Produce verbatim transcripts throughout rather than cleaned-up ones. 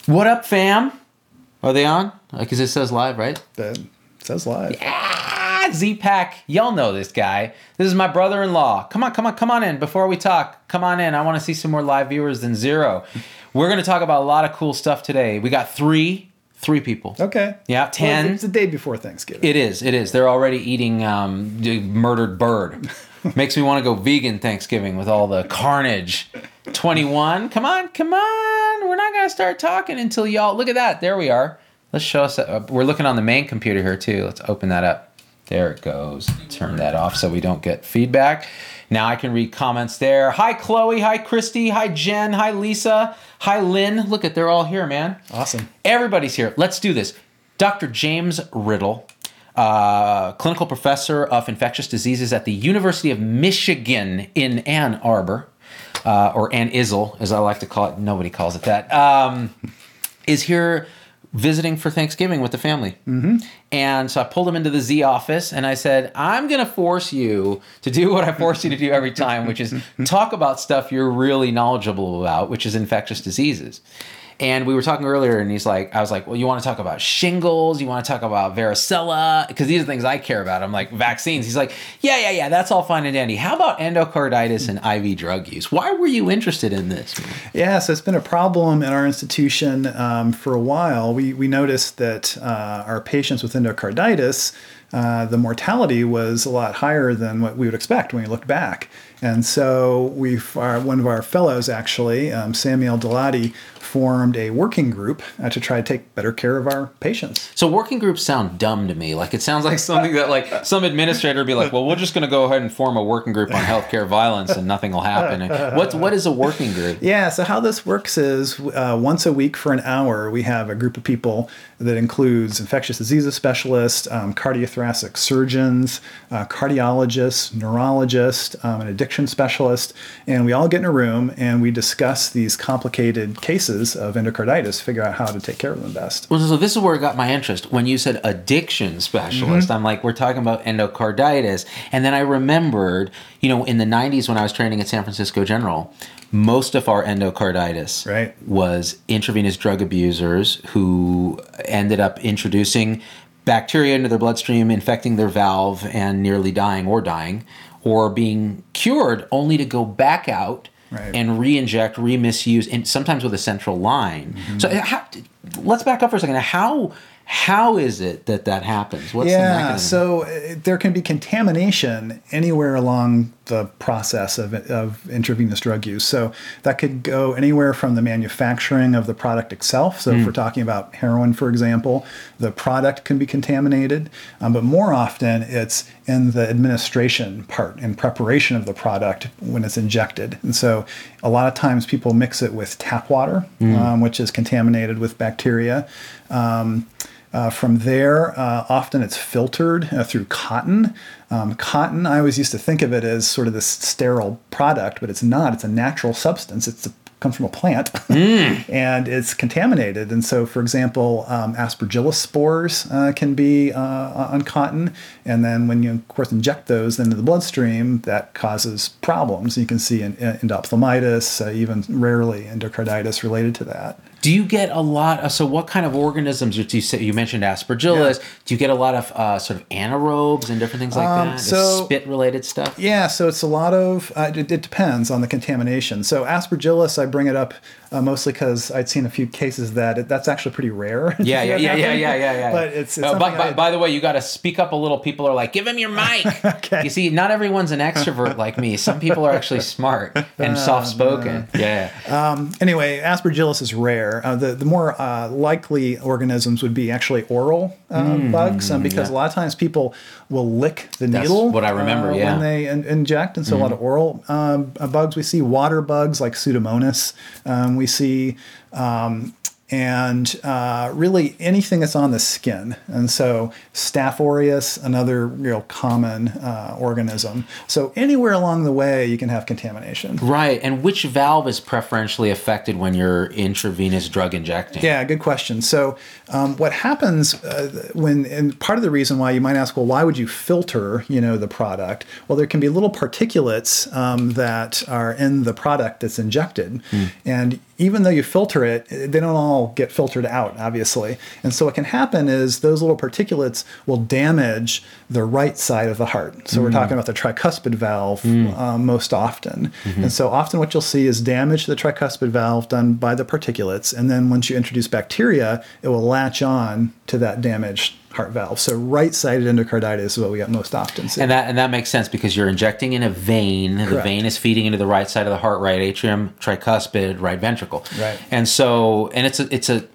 What up, fam? Are they on? Because it says live, right? It says live. Yeah, Z-Pack. Y'all know this guy. This is my brother-in-law. Come on, come on, come on in. Before we talk, come on in. I want to see some more live viewers than zero. We're going to talk about a lot of cool stuff today. We got three, three people. Okay. Yeah, ten. Well, it's the day before Thanksgiving. It is, it is. They're already eating um, murdered bird. Makes me want to go vegan Thanksgiving with all the carnage. twenty-one. Come on, come on. We're not going to start talking until y'all... Look at that. There we are. Let's show us... Uh, we're looking on the main computer here, too. Let's open that up. There it goes. Turn that off so we don't get feedback. Now I can read comments there. Hi, Chloe. Hi, Christy. Hi, Jen. Hi, Lisa. Hi, Lynn. Look at, they're all here, man. Awesome. Everybody's here. Let's do this. Doctor James Riddle, uh, clinical professor of infectious diseases at the University of Michigan in Ann Arbor, uh, or Ann Izzle, as I like to call it. Nobody calls it that. Um, is here visiting for Thanksgiving with the family. Mm-hmm. And so I pulled him into the Z office and I said, I'm going to force you to do what I force you to do every time, which is talk about stuff you're really knowledgeable about, which is infectious diseases. And we were talking earlier, and he's like, I was like, well, you want to talk about shingles? You want to talk about varicella? Because these are things I care about. I'm like, vaccines. He's like, yeah, yeah, yeah, that's all fine and dandy. How about endocarditis and I V drug use? Why were you interested in this? Yeah, so it's been a problem in our institution um, for a while. We, we noticed that uh, our patients with endocarditis, uh, the mortality was a lot higher than what we would expect when we look back. And so we've, our, one of our fellows, actually, um, Samuel Delati, formed a working group uh, to try to take better care of our patients. So working groups sound dumb to me. Like it sounds like something that like some administrator would be like, well, we're just going to go ahead and form a working group on healthcare violence and nothing will happen. What, what is a working group? Yeah, so how this works is uh, once a week for an hour, we have a group of people that includes infectious diseases specialists, um, cardiothoracic surgeons, uh, cardiologists, neurologists, um, an addiction specialist, and we all get in a room and we discuss these complicated cases of endocarditis, figure out how to take care of them best. Well, so this is where it got my interest. When you said addiction specialist, mm-hmm. I'm like, we're talking about endocarditis. And then I remembered, you know, in the nineties when I was training at San Francisco General, most of our endocarditis right. was intravenous drug abusers who ended up introducing bacteria into their bloodstream, infecting their valve, and nearly dying or dying, or being cured only to go back out right. and re-inject, re-misuse, and sometimes with a central line. Mm-hmm. So how, let's back up for a second. How how is it that that happens? What's yeah, the mechanism? So uh, there can be contamination anywhere along the process of, of intravenous drug use. So that could go anywhere from the manufacturing of the product itself. So mm. if we're talking about heroin, for example, the product can be contaminated. Um, but more often, it's in the administration part and preparation of the product when it's injected. And so a lot of times people mix it with tap water, mm. um, which is contaminated with bacteria. Um, Uh, from there, uh, often it's filtered uh, through cotton. Um, cotton, I always used to think of it as sort of this sterile product, but it's not. It's a natural substance. It's a, comes from a plant, mm. and it's contaminated. And so, for example, um, aspergillus spores uh, can be uh, on cotton. And then when you, of course, inject those into the bloodstream, that causes problems. You can see in, in endophthalmitis, uh, even rarely endocarditis related to that. Do you get a lot of, so what kind of organisms, do you say, you mentioned aspergillus, yeah. do you get a lot of uh, sort of anaerobes and different things like um, that? So, spit-related stuff? Yeah, so it's a lot of, uh, it, it depends on the contamination. So aspergillus, I bring it up uh, mostly because I'd seen a few cases that it, that's actually pretty rare. Yeah, yeah, yeah, yeah, yeah, yeah, yeah. But it's, it's uh, by, by, I, by the way, you got to speak up a little. People are like, give him your mic. Okay. You see, not everyone's an extrovert like me. Some people are actually smart and uh, soft-spoken. Uh, yeah. Um, anyway, aspergillus is rare. Uh, the, the more uh, likely organisms would be actually oral uh, mm, bugs, um, because yeah. a lot of times people will lick the That's needle what I remember, uh, yeah. when they in- inject. And so mm. a lot of oral um, bugs. We see water bugs like Pseudomonas. Um, we see... Um, and uh, really anything that's on the skin. And so Staph aureus, another real common uh, organism. So anywhere along the way, you can have contamination. Right. And which valve is preferentially affected when you're intravenous drug injecting? Yeah, good question. So um, what happens uh, when, and part of the reason why you might ask, well, why would you filter, you know, the product? Well, there can be little particulates um, that are in the product that's injected. Mm. And even though you filter it, they don't all get filtered out, obviously. And so what can happen is those little particulates will damage the right side of the heart. So mm. we're talking about the tricuspid valve mm. um, most often. Mm-hmm. And so often what you'll see is damage to the tricuspid valve done by the particulates. And then once you introduce bacteria, it will latch on to that damaged heart valve. So right-sided endocarditis is what we get most often see. And that and that makes sense because you're injecting in a vein. Correct. The vein is feeding into the right side of the heart, right atrium, tricuspid, right ventricle. Right. And so, and it's a, it's a,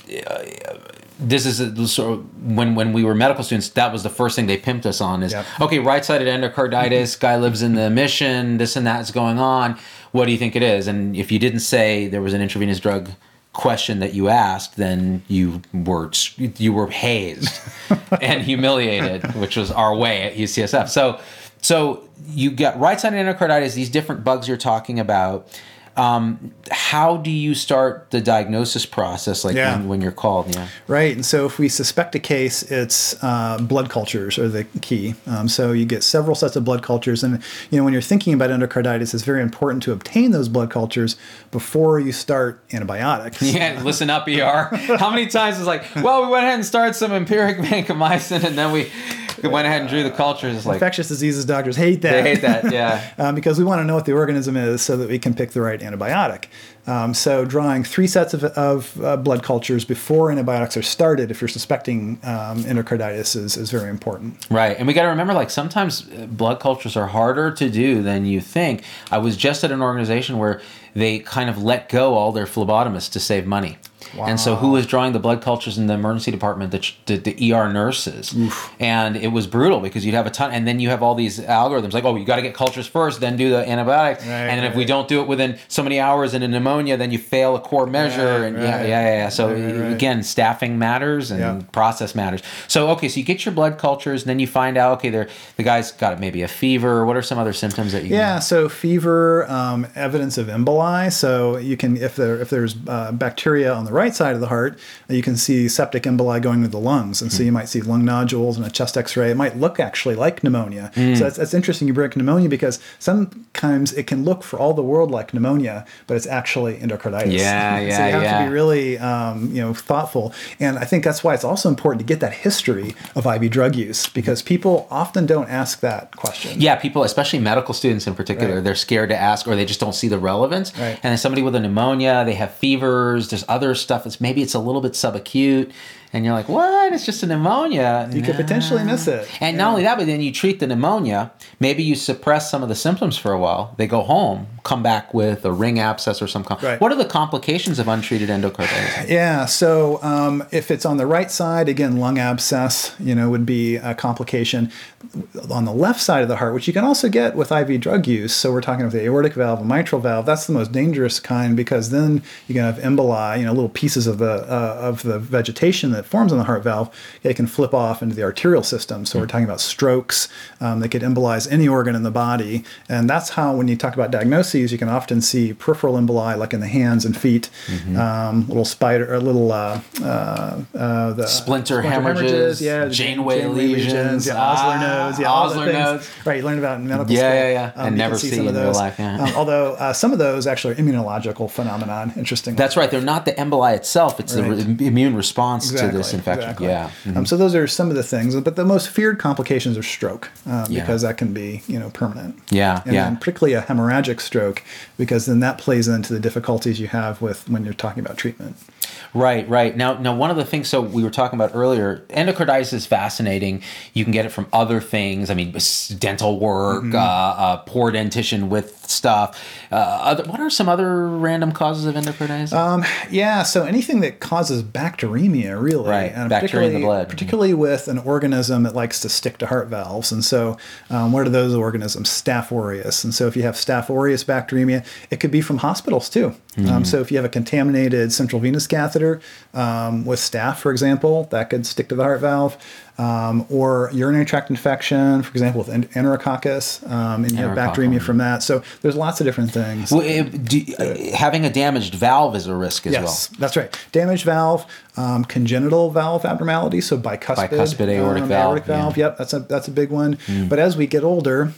uh, this is a, sort of, when when we were medical students, that was the first thing they pimped us on is, yep. okay, right-sided endocarditis, guy lives in the mission, this and that is going on. What do you think it is? And if you didn't say there was an intravenous drug question that you asked, then you were you were hazed and humiliated, which was our way at U C S F. So, so you got right-sided endocarditis, these different bugs you're talking about. Um, how do you start the diagnosis process, like yeah. when, when you're called? Yeah, right. And so if we suspect a case, it's uh, blood cultures are the key. Um, so you get several sets of blood cultures, and you know when you're thinking about endocarditis, it's very important to obtain those blood cultures before you start antibiotics. Yeah, listen up, E R. How many times is like, well, we went ahead and started some empiric vancomycin, and then we went ahead and drew the cultures. It's like infectious diseases doctors hate that. They hate that, yeah, um, because we want to know what the organism is so that we can pick the right antibiotic. Um, so drawing three sets of, of uh, blood cultures before antibiotics are started if you're suspecting um, endocarditis is, is very important. Right. And we got to remember, like, sometimes blood cultures are harder to do than you think. I was just at an organization where they kind of let go all their phlebotomists to save money. Wow. And so who was drawing the blood cultures in the emergency department? The, the, the E R nurses. Oof. And it was brutal because you'd have a ton, and then you have all these algorithms like, oh, you got to get cultures first, then do the antibiotics. Right, and then right. if we don't do it within so many hours in a pneumonia, then you fail a core measure. Right, and right. yeah, yeah, yeah, yeah. So right, right. again, staffing matters and yeah. process matters. So, okay, so you get your blood cultures, and then you find out, okay, they're, the guy's got maybe a fever. What are some other symptoms that you Yeah, can... so fever, um, evidence of emboli. So you can, if there if there's uh, bacteria on the right side of the heart, you can see septic emboli going to the lungs. And so you might see lung nodules and a chest x-ray. It might look actually like pneumonia. Mm. So that's, that's interesting you bring up pneumonia because sometimes it can look for all the world like pneumonia, but it's actually endocarditis. Yeah, yeah, So you have yeah. to be really um, you know, thoughtful. And I think that's why it's also important to get that history of I V drug use because people often don't ask that question. Yeah, people, especially medical students in particular, right. they're scared to ask or they just don't see the relevance. Right. And then somebody with a pneumonia, they have fevers, there's other stuff. It's maybe it's a little bit subacute. And you're like, what? It's just a pneumonia. You nah. could potentially miss it. And yeah. not only that, but then you treat the pneumonia. Maybe you suppress some of the symptoms for a while. They go home, come back with a ring abscess or some. Com- right. What are the complications of untreated endocarditis? Yeah. So um, if it's on the right side, again, lung abscess, you know, would be a complication. On the left side of the heart, which you can also get with I V drug use. So we're talking about the aortic valve and mitral valve. That's the most dangerous kind because then you can have emboli, you know, little pieces of the uh, of the vegetation that forms on the heart valve. It can flip off into the arterial system. So we're talking about strokes. Um, they could embolize any organ in the body. And that's how, when you talk about diagnoses, you can often see peripheral emboli, like in the hands and feet, mm-hmm. um, little spider, or little uh, uh, uh, the splinter, splinter hemorrhages, hemorrhages yeah, Janeway, Janeway lesions, lesions, yeah, Osler ah, nose, yeah, Osler nose. Right, you learn about in medical yeah, school. Yeah, yeah, um, and never see, see in real life. Yeah. Um, although uh, some of those actually are immunological phenomenon. Interesting. That's right. They're not the emboli itself. It's right. the re- immune response exactly, to this infection. Exactly. Yeah. Mm-hmm. Um, so those are some of the things, but the most feared complications are stroke um, yeah. because that can be, you know, permanent. Yeah, and yeah. then particularly a hemorrhagic stroke because then that plays into the difficulties you have with when you're talking about treatment. Right, right. Now, now, one of the things, so we were talking about earlier, endocarditis is fascinating. You can get it from other things. I mean, dental work, mm-hmm. uh, uh, poor dentition with stuff. Uh, other, what are some other random causes of endocarditis? Um, yeah, so anything that causes bacteremia, really. Right, and bacteria in the blood. Particularly mm-hmm. with an organism that likes to stick to heart valves. And so um, what are those organisms? Staph aureus. And so if you have Staph aureus bacteremia, it could be from hospitals too. Mm-hmm. Um, so if you have a contaminated central venous catheter um, with staph, for example, that could stick to the heart valve. Um, or urinary tract infection, for example, with enterococcus, um, and you have bacteremia from that. So there's lots of different things. Well, it, do, uh, having a damaged valve is a risk as yes, well. Yes, that's right. Damaged valve, um, congenital valve abnormality, so bicuspid, bicuspid aortic um, valve. Aortic valve. Yeah. Yep, that's a that's a big one. Mm. But as we get older,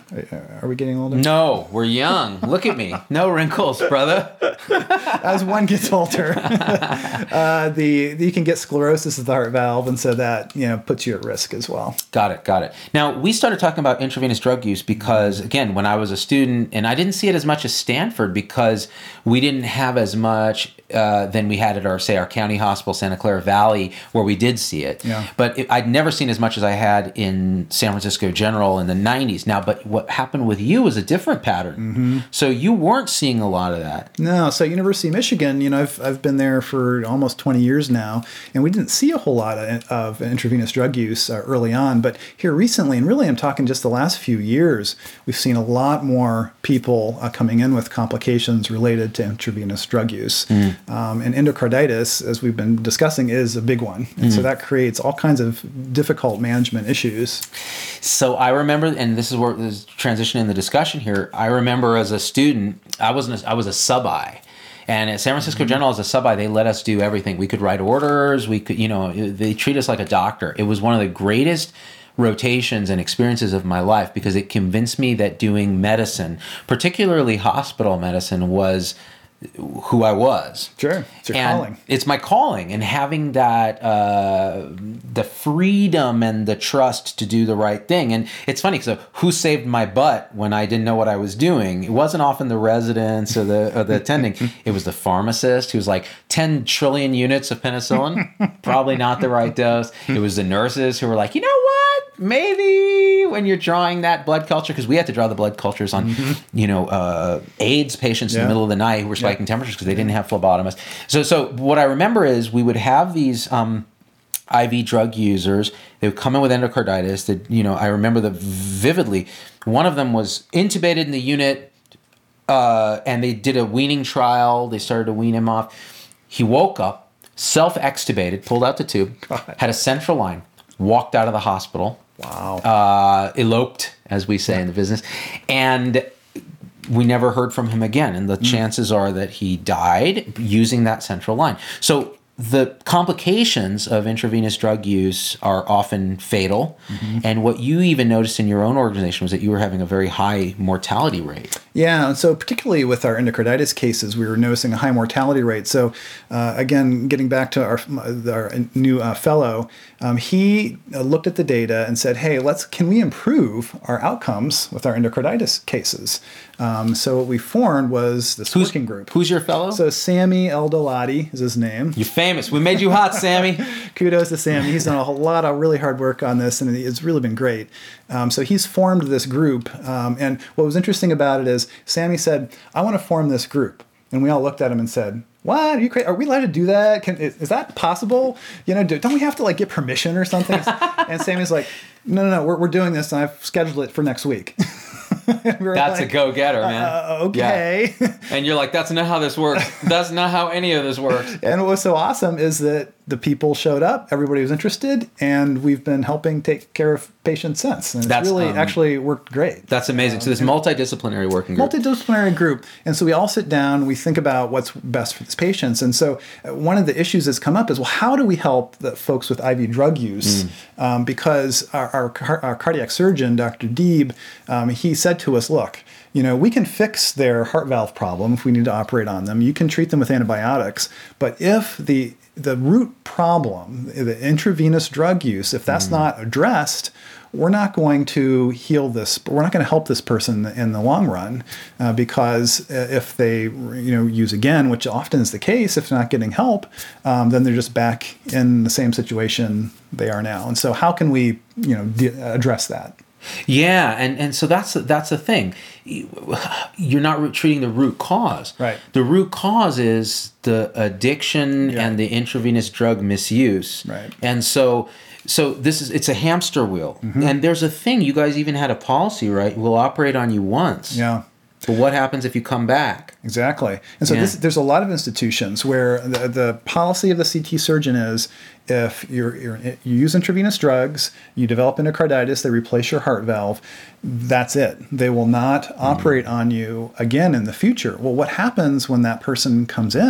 Are we getting older? No, we're young. Look at me. No wrinkles, brother. As one gets older, uh, the you can get sclerosis of the heart valve, and so that you know puts you at risk as well. Got it, got it. Now, we started talking about intravenous drug use because, again, when I was a student, and I didn't see it as much as Stanford because we didn't have as much uh, than we had at our, say, our county hospital, Santa Clara Valley, where we did see it. Yeah. But it, I'd never seen as much as I had in San Francisco General in the nineties. Now, but what happened with you was a different pattern. Mm-hmm. So you weren't seeing a lot of that. No, so University of Michigan, you know, I've, I've been there for almost twenty years now, and we didn't see a whole lot of, of intravenous drug use uh, early on. But here recently, and really I'm talking just the last few years, we've seen a lot more people uh, coming in with complications related to intravenous drug use. Mm. Um, and endocarditis, as we've been discussing, is a big one. And mm. so that creates all kinds of difficult management issues. So I remember, and this is where there's transition in the discussion here, I remember as a student, I wasn't a, I was a sub-I. And at San Francisco mm-hmm. General, as a sub-I, they let us do everything. We could write orders. We could, you know, they treat us like a doctor. It was one of the greatest rotations and experiences of my life because it convinced me that doing medicine, particularly hospital medicine, was who I was. Sure, it's your and calling. It's my calling, and having that uh, the freedom and the trust to do the right thing. And it's funny because who saved my butt when I didn't know what I was doing? It wasn't often the residents or the or the attending. It was the pharmacist who was like ten trillion units of penicillin, probably not the right dose. It was the nurses who were like, you know what? Maybe when you're drawing that blood culture, because we had to draw the blood cultures on, mm-hmm. you know, uh, AIDS patients yeah. in the middle of the night who were spiking yeah. temperatures because they didn't have phlebotomists. So, so what I remember is we would have these um, I V drug users. They would come in with endocarditis. That you know, I remember the vividly. One of them was intubated in the unit, uh, and they did a weaning trial. They started to wean him off. He woke up, self-extubated, pulled out the tube, God. Had a central line, walked out of the hospital. Wow. Uh, eloped, as we say yeah. in the business. And we never heard from him again. And the mm. chances are that he died using that central line. So the complications of intravenous drug use are often fatal. Mm-hmm. And what you even noticed in your own organization was that you were having a very high mortality rate. Yeah, and so particularly with our endocarditis cases, we were noticing a high mortality rate. So uh, again, getting back to our, our new uh, fellow, um, he looked at the data and said, hey, let's can we improve our outcomes with our endocarditis cases? Um, so what we formed was this who's, working group. Who's your fellow? So Sammy Eldolati is his name. You're famous. We made you hot, Sammy. Kudos to Sammy. He's done a whole lot of really hard work on this, and it's really been great. Um, so he's formed this group. Um, and what was interesting about it is Sammy said, I want to form this group. And we all looked at him and said, what? Are you crazy? Are we allowed to do that? Can, is, is that possible? You know, do, don't we have to like get permission or something? And Sammy's like, no, no, no, we're, we're doing this, and I've scheduled it for next week. we that's like, a go-getter, man. Uh, okay. Yeah. And you're like, that's not how this works. That's not how any of this works. And what was so awesome is that the people showed up, everybody was interested, and we've been helping take care of patients since. And it's that's, really um, actually worked great. That's amazing. Um, so this multidisciplinary working group. Multidisciplinary group. And so we all sit down, we think about what's best for these patients. And so uh, one of the issues that's come up is, well, how do we help the folks with I V drug use? Mm. Um, because our, our, our cardiac surgeon, Doctor Deeb, um, he said to us, look, you know, we can fix their heart valve problem if we need to operate on them. You can treat them with antibiotics. But if the the root problem, the intravenous drug use, if that's mm. not addressed, we're not going to heal this. We're not going to help this person in the long run uh, because if they, you know, use again, which often is the case, if they're not getting help, um, then they're just back in the same situation they are now. And so, how can we, you know, de- address that? Yeah, and, and so that's that's the thing. You're not treating the root cause. Right. The root cause is the addiction yeah. and the intravenous drug misuse. Right. And so so this is it's a hamster wheel. Mm-hmm. And there's a thing, you guys even had a policy, right? We'll operate on you once. Yeah. But what happens if you come back? Exactly. And so yeah. this, there's a lot of institutions where the, the policy of the C T surgeon is if you're, you're, you use intravenous drugs, you develop endocarditis, they replace your heart valve, that's it. They will not mm. operate on you again in the future. Well, what happens when that person comes in?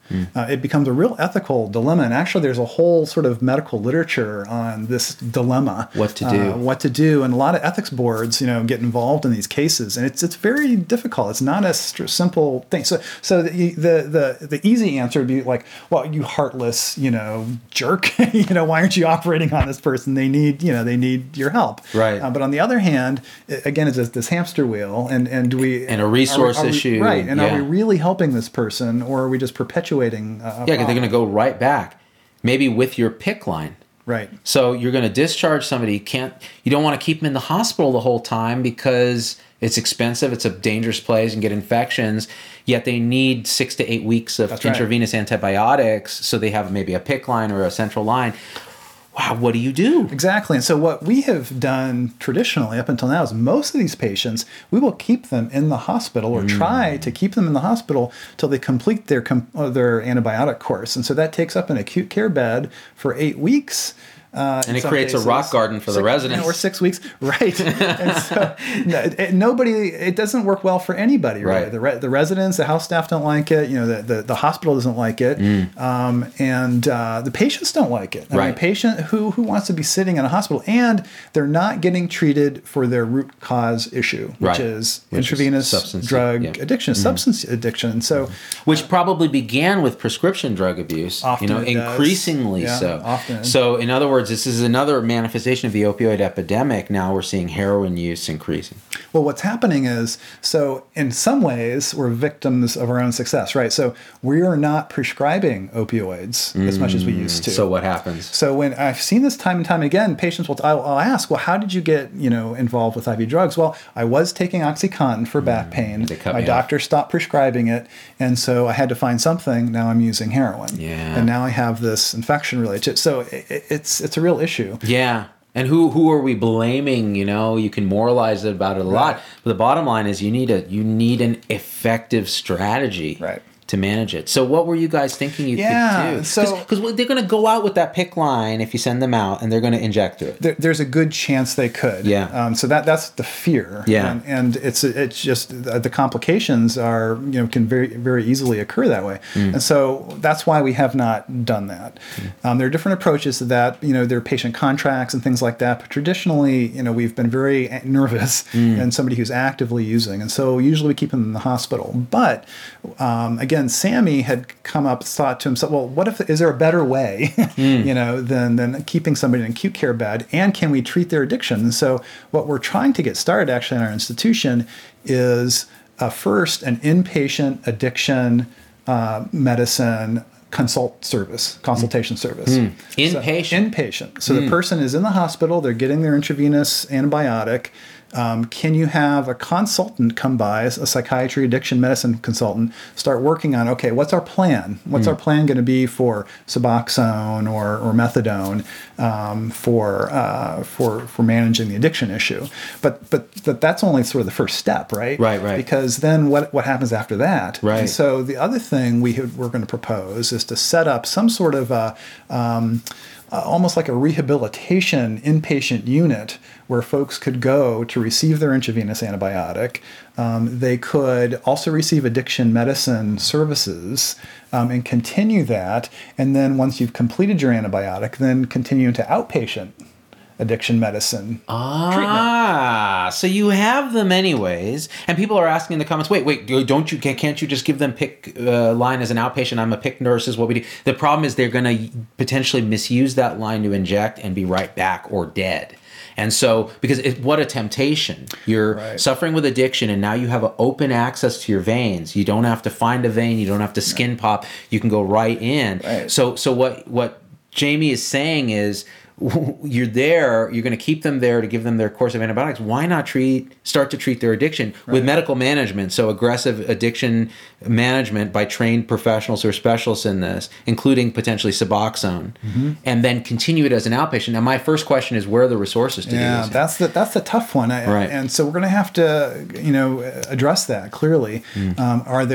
Mm. Uh, it becomes a real ethical dilemma. And actually, there's a whole sort of medical literature on this dilemma. What to do. Uh, what to do. And a lot of ethics boards, you know, get involved in these cases. And it's it's very difficult. It's not a st- simple thing. So so the, the, the, the easy answer would be like, well, you heartless, you know, jerk. you know, why aren't you operating on this person? They need, you know, they need your help. Right. Uh, but on the other hand, again, it's this, this hamster wheel. And, and do we... And a resource are we, are we, issue. Right. And yeah. are we really helping this person, or are we just perpetuating a, a Yeah, because they're going to go right back, maybe with your PICC line. Right. So you're going to discharge somebody. You can't. You don't want to keep them in the hospital the whole time because it's expensive. It's a dangerous place and get infections. Yet they need six to eight weeks of That's right. intravenous antibiotics. So they have maybe a PICC line or a central line. Wow, what do you do? Exactly. And so what we have done traditionally up until now is most of these patients, we will keep them in the hospital or mm. try to keep them in the hospital till they complete their com- their antibiotic course. And so that takes up an acute care bed for eight weeks. Uh, and it creates cases, a rock garden for six, the residents. Or six weeks. Right. and so no, it, nobody, it doesn't work well for anybody. Right. Right. The, re, the residents, the house staff don't like it. You know, the, the, the hospital doesn't like it. Mm. Um, and uh, the patients don't like it. I right. mean, patient who, who wants to be sitting in a hospital, and they're not getting treated for their root cause issue, which right. is which intravenous is substance, drug yeah. addiction, mm-hmm. substance addiction. So, which probably began with prescription drug abuse, often you know, it does. increasingly yeah, so. Often. So, in other words, this is another manifestation of the opioid epidemic. Now we're seeing heroin use increasing. Well, what's happening is, so in some ways, we're victims of our own success, right? So we are not prescribing opioids mm, as much as we used to. So what happens? So when I've seen this time and time again, patients will, I'll, I'll ask, well, how did you get, you know, involved with I V drugs? Well, I was taking OxyContin for mm, back pain. My doctor off. stopped prescribing it. And so I had to find something. Now I'm using heroin. Yeah. And now I have this infection related to it. So it, it's, it's a real issue. Yeah. And who who are we blaming? You know, you can moralize about it a right. lot, but the bottom line is you need a you need an effective strategy right. to manage it. So what were you guys thinking you yeah, could do? So because they're going to go out with that PICC line if you send them out, and they're going to inject through it. There, there's a good chance they could. Yeah. Um, so that that's the fear. Yeah. And, and it's it's just the complications are you know can very very easily occur that way. Mm. And so that's why we have not done that. Mm. Um, there are different approaches to that. You know, there are patient contracts and things like that. But traditionally, you know, we've been very nervous mm. and somebody who's actively using, and so usually we keep them in the hospital. But um, again, Sammy had come up, thought to himself, well, what if, is there a better way, mm. you know, than, than keeping somebody in an acute care bed, and can we treat their addiction? And so what we're trying to get started actually in our institution is uh, first an inpatient addiction uh, medicine consult service, consultation mm. service. Mm. Inpatient? So, inpatient. So mm. the person is in the hospital, they're getting their intravenous antibiotic. Um, can you have a consultant come by, a psychiatry addiction medicine consultant, start working on, okay, what's our plan? What's mm. our plan going to be for Suboxone or, or methadone um, for uh, for for managing the addiction issue? But but but that's only sort of the first step, right? Right, right. Because then what what happens after that? Right. And so the other thing we have, we're going to propose is to set up some sort of a um, Uh, almost like a rehabilitation inpatient unit where folks could go to receive their intravenous antibiotic. Um, they could also receive addiction medicine services um, and continue that. And then once you've completed your antibiotic, then continue into outpatient addiction medicine ah, treatment. So you have them anyways, and people are asking in the comments, wait, wait, don't you, can't you just give them PICC uh, line as an outpatient? I'm a PICC nurse is what we do. The problem is they're going to potentially misuse that line to inject and be right back or dead. And so, because it, what a temptation. You're right. suffering with addiction, and now you have an open access to your veins. You don't have to find a vein. You don't have to skin right. pop. You can go right in. Right. So, so what, what Jamie is saying is, you're there, you're going to keep them there to give them their course of antibiotics. Why not treat, start to treat their addiction right. with medical management? So aggressive addiction management by trained professionals or specialists in this, including potentially Suboxone, mm-hmm. and then continue it as an outpatient. Now, my first question is, where are the resources to yeah, do this? Yeah, that's the that's the tough one. I, right. And so we're going to have to, you know, address that clearly. Mm. Um, are there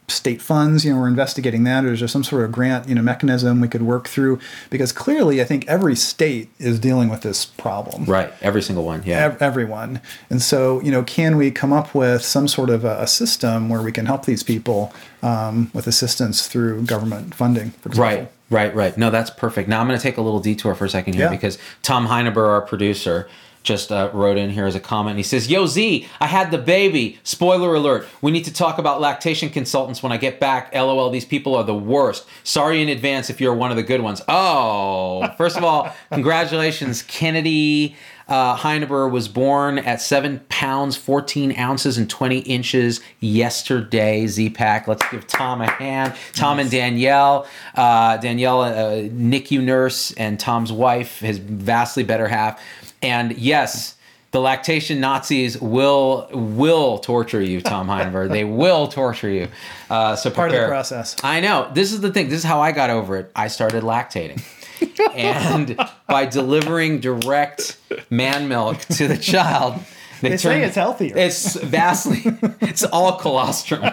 state funds, you know, we're investigating that, or is there some sort of grant, you know, mechanism we could work through? Because clearly, I think every state is dealing with this problem. Right. Every single one. Yeah. Ev- everyone. And so, you know, can we come up with some sort of a, a system where we can help these people um, with assistance through government funding, for example? Right. Right, right. No, that's perfect. Now I'm going to take a little detour for a second here Yeah. because Tom Heineber, our producer, just uh, wrote in here as a comment. He says, "Yo, Z, I had the baby. Spoiler alert. We need to talk about lactation consultants when I get back. LOL, these people are the worst. Sorry in advance if you're one of the good ones." Oh, first of all, congratulations, Kennedy. Uh, Heineber was born at seven pounds, fourteen ounces, and twenty inches yesterday. Z-Pack. Let's give Tom a hand. Tom and Danielle. Uh, Danielle, a N I C U nurse, and Tom's wife, his vastly better half. And yes, the lactation Nazis will will torture you, Tom Heineber. They will torture you. Uh, so Part of the prepare. process. I know. This is the thing. This is how I got over it. I started lactating. And by delivering direct man milk to the child, they, They say it's healthier. It's vastly, it's all colostrum.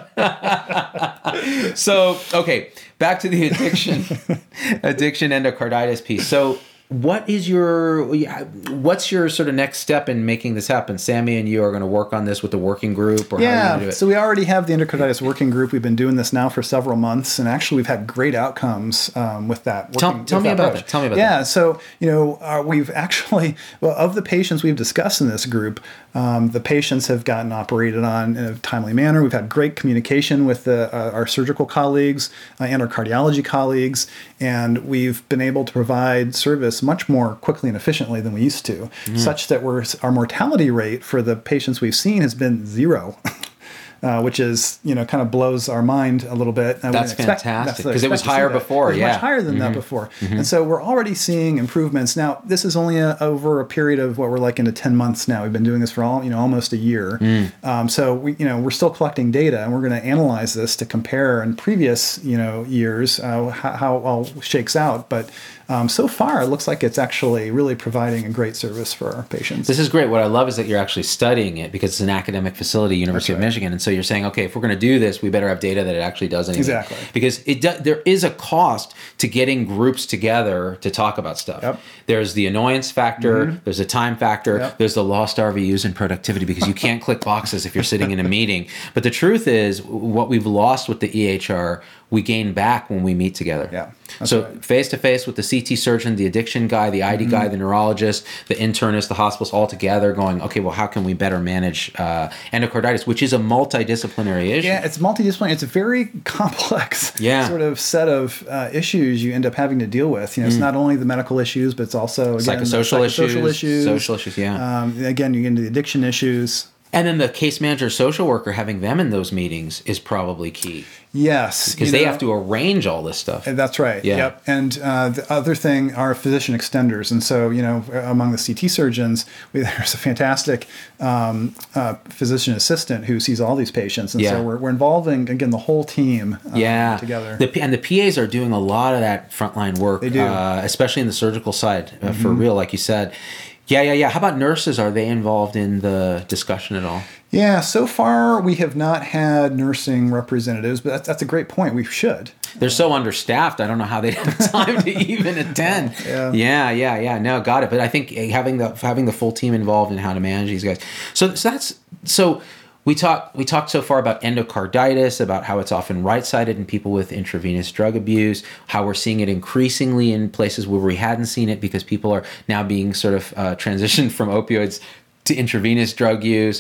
So, okay, back to the addiction, addiction endocarditis piece. So, what is your, what's your sort of next step in making this happen? Sammy and you are going to work on this with the working group, or how are you going to do Yeah, it? so we already have the endocarditis working group. We've been doing this now for several months, and actually we've had great outcomes um, with that. Tell- working- tell with me about approach. that. Tell me about yeah, that. so, you know, uh, we've actually, well, of the patients we've discussed in this group, um, the patients have gotten operated on in a timely manner. We've had great communication with the, uh, our surgical colleagues uh, and our cardiology colleagues, and we've been able to provide service much more quickly and efficiently than we used to, Mm. such that we're, our mortality rate for the patients we've seen has been zero. Uh, which is, you know, kind of blows our mind a little bit. I That's wouldn't expect- fantastic, that's- 'cause it was expect to see higher that. before, It was yeah. much higher than that before. And so we're already seeing improvements. Now, this is only a, over a period of what we're like into ten months now. We've been doing this for all, you know, almost a year. Um, so we, you know, we're still collecting data, and we're going to analyze this to compare in previous, you know, years uh, how, how it all shakes out. But um, so far, it looks like it's actually really providing a great service for our patients. This is great. What I love is that you're actually studying it because it's an academic facility, University of right. Michigan. And so you're saying, okay, if we're going to do this, we better have data that it actually does anything. Exactly. Because it do, there is a cost to getting groups together to talk about stuff. Yep. There's the annoyance factor. There's a time factor. Yep. There's the lost R V Us in productivity because you can't click boxes if you're sitting in a meeting. But the truth is, what we've lost with the E H R, we gain back when we meet together. Yeah, that's So right. face to face with the C T surgeon, the addiction guy, the I D Mm-hmm. guy, the neurologist, the internist, the hospitals all together going, okay, well, how can we better manage uh, endocarditis, which is a multidisciplinary issue? Yeah, it's multidisciplinary. It's a very complex Yeah. sort of set of uh, issues you end up having to deal with. You know, it's not only the medical issues, but it's also again, the Psychosocial issues, issues, social issues, yeah. Um, again, you get into the addiction issues. And then the case manager, social worker, having them in those meetings is probably key Yes, because you they know, have to arrange all this stuff. That's right. Yeah. Yep. And uh, the other thing are physician extenders. And so, you know, among the C T surgeons, we, there's a fantastic um, uh, physician assistant who sees all these patients. And Yeah. so we're, we're involving, again, the whole team um, Yeah, together. The, P- and the P As are doing a lot of that frontline work. They do. uh, especially in the surgical side, uh, for real, like you said. Yeah, yeah, yeah. How about nurses? Are they involved in the discussion at all? Yeah, so far we have not had nursing representatives, but that's, that's a great point. We should. They're so understaffed. I don't know how they have time to even attend. Yeah. yeah, yeah, yeah. No, got it. But I think having the having the full team involved in how to manage these guys. So, so that's so. We talked we talked so far about endocarditis, about how it's often right-sided in people with intravenous drug abuse, how we're seeing it increasingly in places where we hadn't seen it because people are now being sort of uh, transitioned from opioids to intravenous drug use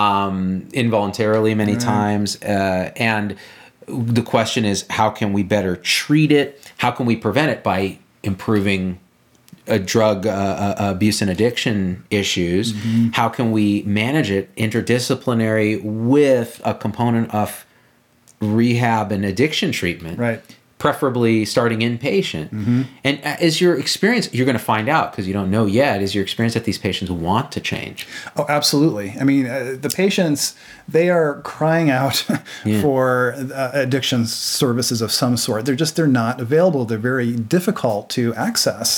um, involuntarily many times. Uh, and the question is, how can we better treat it? How can we prevent it by improving a drug uh, uh, abuse and addiction issues? Mm-hmm. How can we manage it interdisciplinary with a component of rehab and addiction treatment? Right. Preferably starting inpatient. Mm-hmm. And uh, is your experience, you're going to find out because you don't know yet, is your experience that these patients want to change? Oh, absolutely. I mean, uh, the patients, they are crying out Yeah. for uh, addiction services of some sort. They're just, they're not available. They're very difficult to access.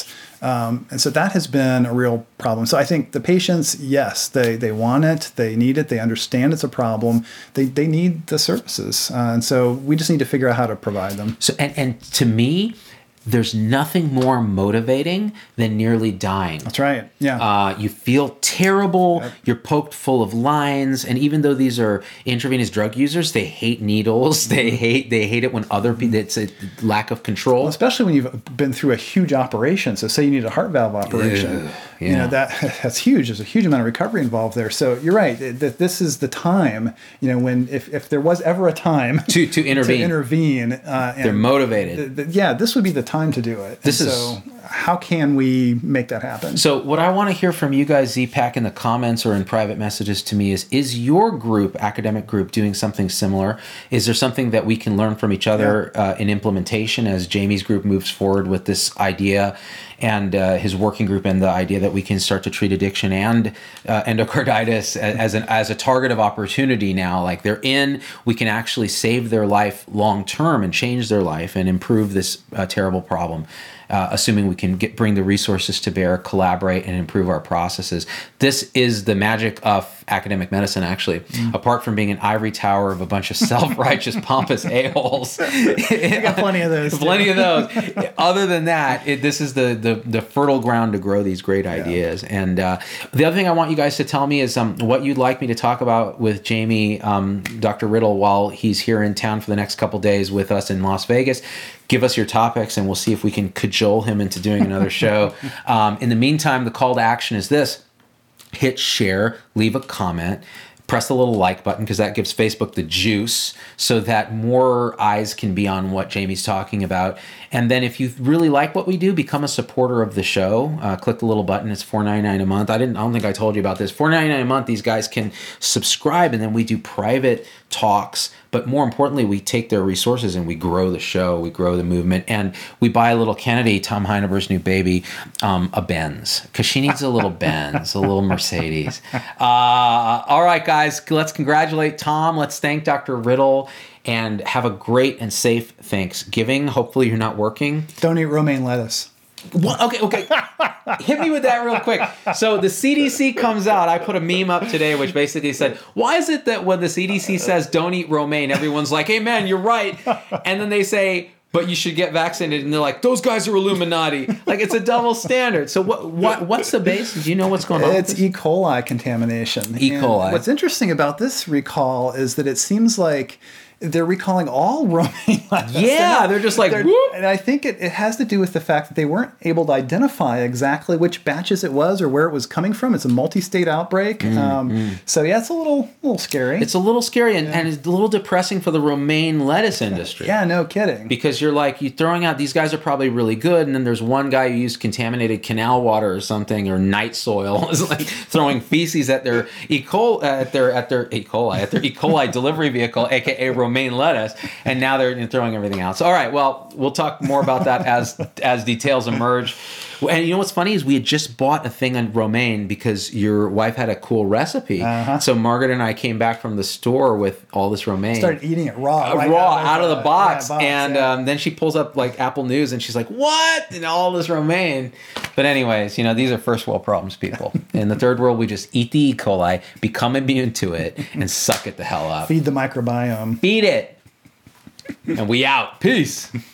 Um, and so that has been a real problem. So I think the patients, yes, they, they want it, they need it, they understand it's a problem, they, they need the services. Uh, and so we just need to figure out how to provide them. So, and, and to me, there's nothing more motivating than nearly dying. That's right. Yeah. Uh, you feel terrible. Yep. You're poked full of lines, and even though these are intravenous drug users, they hate needles. They hate. They hate it when other people. It's a lack of control. Well, especially when you've been through a huge operation. So, say you need a heart valve operation. Ugh, You yeah. know that that's huge. There's a huge amount of recovery involved there. So you're right. That this is the time. You know, when if, if there was ever a time To to intervene. to intervene, uh, and They're motivated. th- th- yeah, this would be the time to do it. This And is- so. How can we make that happen? So what I want to hear from you guys, Z-Pack, in the comments or in private messages to me is, is your group, academic group, doing something similar? Is there something that we can learn from each other Yeah. uh, in implementation as Jamie's group moves forward with this idea and uh, his working group and the idea that we can start to treat addiction and uh, endocarditis as, as, an, as a target of opportunity now? Like they're in, we can actually save their life long term and change their life and improve this uh, terrible problem. Uh, assuming we can get bring the resources to bear, collaborate, and improve our processes. This is the magic of academic medicine, actually. Mm. Apart from being an ivory tower of a bunch of self-righteous, pompous a-holes. We got plenty of those. Plenty of those. Other than that, it, this is the, the the fertile ground to grow these great ideas. Yeah. And uh, the other thing I want you guys to tell me is um, what you'd like me to talk about with Jamie, um, Doctor Riddle, while he's here in town for the next couple days with us in Las Vegas. Give us your topics, and we'll see if we can cajole him into doing another show. Um, in the meantime, the call to action is this. Hit share, leave a comment, press the little like button because that gives Facebook the juice so that more eyes can be on what Jamie's talking about. And then if you really like what we do, become a supporter of the show. Uh, click the little button. It's four ninety-nine a month. I didn't. I don't think I told you about this. four ninety-nine a month. These guys can subscribe, and then we do private talks. But more importantly, we take their resources and we grow the show, we grow the movement, and we buy a little Kennedy, Tom Heineberg's new baby, um, a Benz, because she needs a little Benz, a little Mercedes. Uh, all right, guys, let's congratulate Tom. Let's thank Doctor Riddle, and have a great and safe Thanksgiving. Hopefully you're not working. Don't eat romaine lettuce. What? Okay, okay. Hit me with that real quick. So the C D C comes out. I put a meme up today which basically said, why is it that when the C D C says don't eat romaine, everyone's like, hey man, you're right. And then they say, but you should get vaccinated. And they're like, those guys are Illuminati. Like, it's a double standard. So what? What? What's the base? Do you know what's going on? It's E. coli contamination. E. coli. And what's interesting about this recall is that it seems like they're recalling all romaine lettuce. Yeah, they're, they're just like, they're, whoop. And I think it, it has to do with the fact that they weren't able to identify exactly which batches it was or where it was coming from. It's a multi-state outbreak. Mm, um, mm. So yeah, it's a little little scary. It's a little scary and, yeah. and it's a little depressing for the romaine lettuce industry. Yeah, no kidding. Because you're like, you're throwing out, these guys are probably really good, and then there's one guy who used contaminated canal water or something, or night soil, is like throwing feces at their E. coli, at their, at their E. coli, at their E. coli delivery vehicle, aka romaine lettuce. And now they're throwing everything out. So, all right, well, we'll talk more about that as as details emerge. And you know what's funny is we had just bought a thing on romaine because your wife had a cool recipe. Uh-huh. So Margaret and I came back from the store with all this romaine. Started eating it raw. Uh, right raw, out, out of the uh, box. yeah, box and yeah. um, then she pulls up like Apple News and she's like, what? And all this romaine. But anyways, you know, these are first world problems, people. In the third world, we just eat the E. coli, become immune to it, and suck it the hell up. Feed the microbiome. Feed it. And we out. Peace.